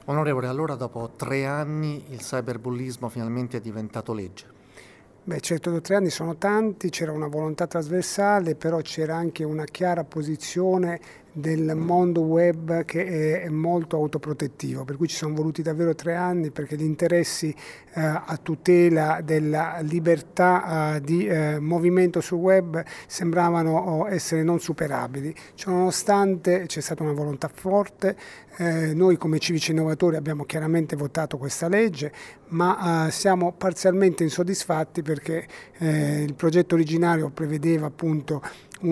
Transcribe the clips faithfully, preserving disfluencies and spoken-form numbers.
Onorevole, allora dopo tre anni il cyberbullismo finalmente è diventato legge. Beh, certo, due o tre anni sono tanti, c'era una volontà trasversale, però c'era anche una chiara posizione del mondo web che è, è molto autoprotettivo, per cui ci sono voluti davvero tre anni perché gli interessi eh, a tutela della libertà eh, di eh, movimento sul web sembravano oh, essere non superabili. Ciononostante c'è stata una volontà forte, eh, noi come civici innovatori abbiamo chiaramente votato questa legge, ma eh, siamo parzialmente insoddisfatti perché eh, il progetto originario prevedeva appunto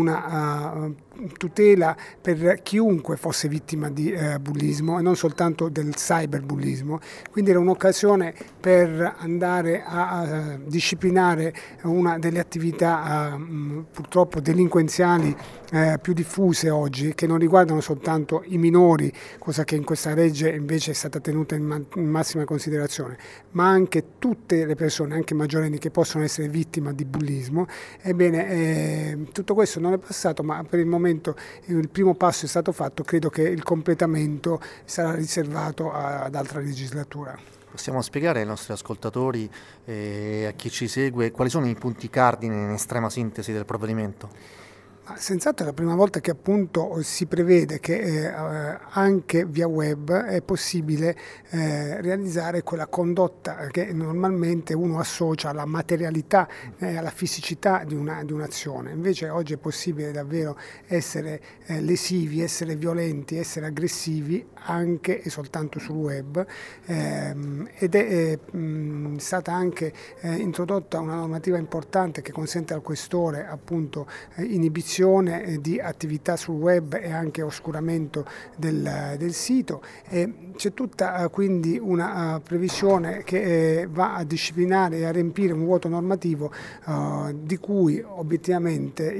una uh, tutela per chiunque fosse vittima di uh, bullismo e non soltanto del cyberbullismo, quindi era un'occasione per andare a, a disciplinare una delle attività uh, purtroppo delinquenziali uh, più diffuse oggi, che non riguardano soltanto i minori, cosa che in questa legge invece è stata tenuta in, ma in massima considerazione, ma anche tutte le persone, anche maggiorenni, che possono essere vittime di bullismo. Ebbene, eh, tutto questo non è passato, ma per il momento il primo passo è stato fatto, credo che il completamento sarà riservato a, ad altra legislatura. Possiamo spiegare ai nostri ascoltatori e a chi ci segue quali sono i punti cardine in estrema sintesi del provvedimento? Senz'altro è la prima volta che appunto si prevede che eh, anche via web è possibile eh, realizzare quella condotta che normalmente uno associa alla materialità, eh, alla fisicità di, una, di un'azione. Invece oggi è possibile davvero essere eh, lesivi, essere violenti, essere aggressivi anche e soltanto sul web, ehm, ed è eh, mh, stata anche eh, introdotta una normativa importante che consente al questore appunto eh, inibizione di attività sul web e anche oscuramento del, del sito. E c'è tutta uh, quindi una uh, previsione che eh, va a disciplinare e a riempire un vuoto normativo uh, di cui obiettivamente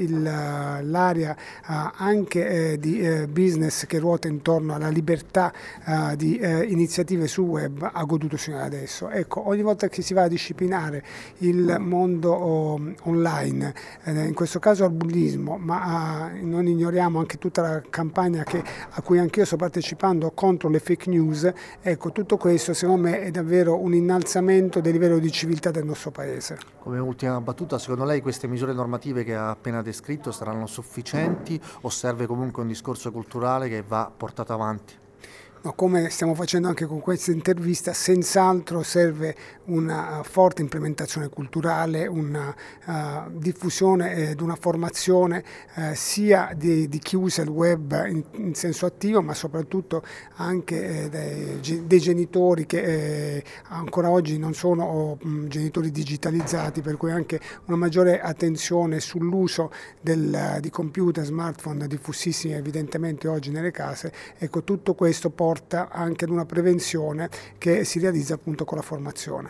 l'area uh, anche eh, di eh, business che ruota intorno alla libertà uh, di eh, iniziative sul web ha goduto fino ad adesso. Ecco, ogni volta che si va a disciplinare il mondo oh, online, eh, in questo caso al bullismo, ma uh, non ignoriamo anche tutta la campagna che, a cui anch'io sto partecipando contro le fake news. Ecco, tutto questo secondo me è davvero un innalzamento del livello di civiltà del nostro Paese. Come ultima battuta, secondo lei queste misure normative che ha appena descritto saranno sufficienti o serve comunque un discorso culturale che va portato avanti? No, come stiamo facendo anche con questa intervista, senz'altro serve una forte implementazione culturale, una uh, diffusione ed una formazione uh, sia di, di chi usa il web in, in senso attivo, ma soprattutto anche eh, dei, dei genitori che eh, ancora oggi non sono oh, mh, genitori digitalizzati, per cui anche una maggiore attenzione sull'uso di computer, smartphone diffusissimi evidentemente oggi nelle case. Ecco, tutto questo porta anche ad una prevenzione che si realizza appunto con la formazione.